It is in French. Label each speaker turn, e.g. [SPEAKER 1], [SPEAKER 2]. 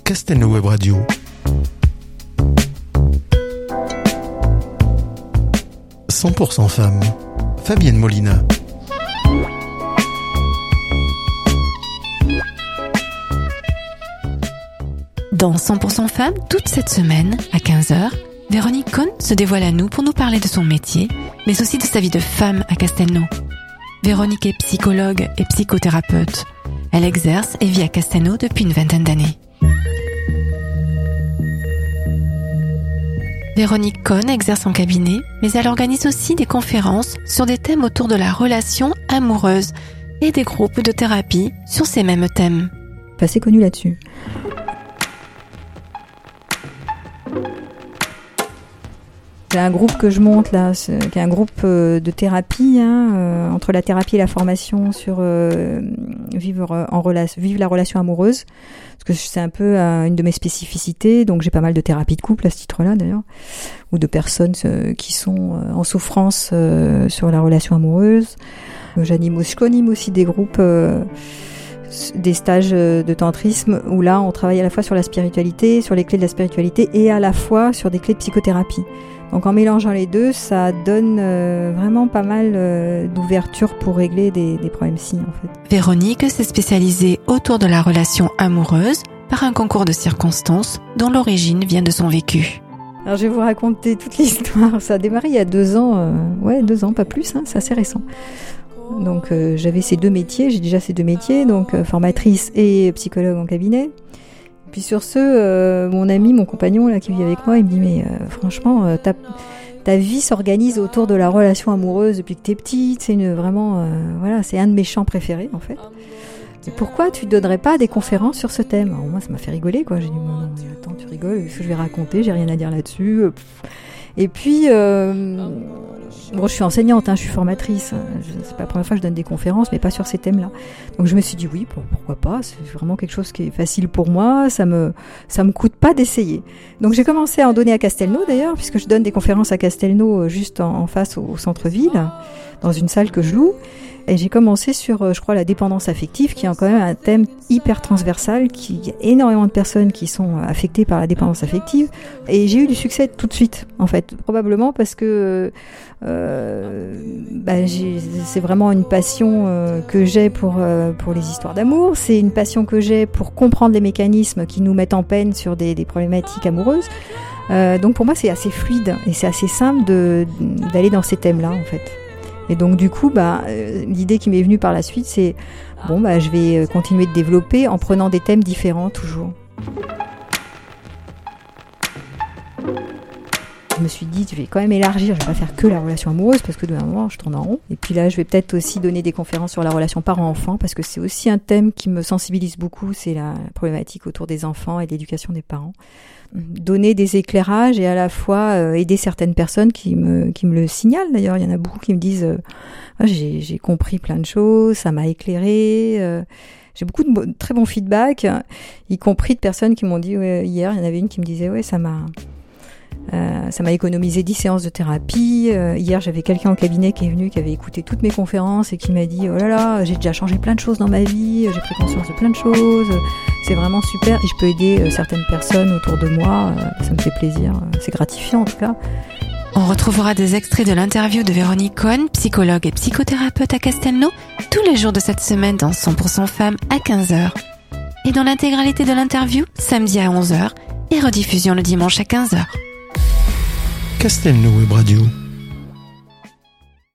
[SPEAKER 1] Castelnau Web Radio. « 100% femmes » Fabienne Molina.
[SPEAKER 2] Dans 100% femmes, toute cette semaine, à 15h, Véronique Cohn se dévoile à nous pour nous parler de son métier, mais aussi de sa vie de femme à Castelnau. Véronique est psychologue et psychothérapeute. Elle exerce et vit à Castelnau depuis une vingtaine d'années. Véronique Cohn exerce en cabinet, mais elle organise aussi des conférences sur des thèmes autour de la relation amoureuse et des groupes de thérapie sur ces mêmes thèmes.
[SPEAKER 3] Je suis assez connue là-dessus. C'est un groupe que je monte là, qui est un groupe de thérapie, entre la thérapie et la formation sur vivre la relation amoureuse, parce que c'est un peu une de mes spécificités, donc j'ai pas mal de thérapie de couple à ce titre-là d'ailleurs, ou de personnes qui sont en souffrance sur la relation amoureuse. Je co-anime aussi des groupes, des stages de tantrisme, où là on travaille à la fois sur la spiritualité, sur les clés de la spiritualité, et à la fois sur des clés de psychothérapie. Donc en mélangeant les deux, ça donne vraiment pas mal d'ouverture pour régler des problèmes psy en fait.
[SPEAKER 2] Véronique s'est spécialisée autour de la relation amoureuse par un concours de circonstances dont l'origine vient de son vécu.
[SPEAKER 3] Alors je vais vous raconter toute l'histoire. Ça a démarré il y a 2 ans, 2 ans, pas plus, c'est assez récent. Donc j'avais ces 2 métiers, j'ai déjà ces 2 métiers, donc formatrice et psychologue en cabinet. Puis sur ce, mon ami, mon compagnon là qui vit avec moi, il me dit mais franchement, ta vie s'organise autour de la relation amoureuse depuis que t'es petite. C'est c'est un de mes champs préférés en fait. Et pourquoi tu donnerais pas des conférences sur ce thème? Alors moi, ça m'a fait rigoler quoi. J'ai dit non, mais attends, tu rigoles, qu'est-ce que je vais raconter? J'ai rien à dire là-dessus. Et puis, je suis enseignante, je suis formatrice. C'est pas la première fois que je donne des conférences, mais pas sur ces thèmes-là. Donc je me suis dit oui, pourquoi pas. C'est vraiment quelque chose qui est facile pour moi. Ça me coûte pas d'essayer. Donc j'ai commencé à en donner à Castelnau d'ailleurs, puisque je donne des conférences à Castelnau juste en face au centre-ville, dans une salle que je loue. Et j'ai commencé sur, je crois, la dépendance affective, qui est quand même un thème hyper transversal, il y a énormément de personnes qui sont affectées par la dépendance affective. Et j'ai eu du succès tout de suite, en fait. Probablement parce que c'est vraiment une passion que j'ai pour les histoires d'amour. C'est une passion que j'ai pour comprendre les mécanismes qui nous mettent en peine sur des problématiques amoureuses. Donc pour moi, c'est assez fluide et c'est assez simple d'aller dans ces thèmes-là, en fait. Et donc du coup, l'idée qui m'est venue par la suite, c'est je vais continuer de développer en prenant des thèmes différents toujours. Je me suis dit, je vais quand même élargir, je vais pas faire que la relation amoureuse parce que d'un moment, je tourne en rond. Et puis là, je vais peut-être aussi donner des conférences sur la relation parent-enfant parce que c'est aussi un thème qui me sensibilise beaucoup, c'est la problématique autour des enfants et de l'éducation des parents. Donner des éclairages et à la fois aider certaines personnes qui me le signalent. D'ailleurs, il y en a beaucoup qui me disent j'ai compris plein de choses, ça m'a éclairé. J'ai beaucoup de très bons feedbacks, y compris de personnes qui m'ont dit hier, il y en avait une qui me disait ça m'a économisé 10 séances de thérapie. Hier, j'avais quelqu'un en cabinet qui est venu, qui avait écouté toutes mes conférences et qui m'a dit oh là là, j'ai déjà changé plein de choses dans ma vie, j'ai pris conscience de plein de choses. C'est vraiment super et je peux aider certaines personnes autour de moi. Ça me fait plaisir, c'est gratifiant en tout cas.
[SPEAKER 2] On retrouvera des extraits de l'interview de Véronique Cohn, psychologue et psychothérapeute à Castelnau, tous les jours de cette semaine dans 100% femmes à 15h. Et dans l'intégralité de l'interview, samedi à 11h et rediffusion le dimanche à 15h.
[SPEAKER 1] Castelnau Web Radio.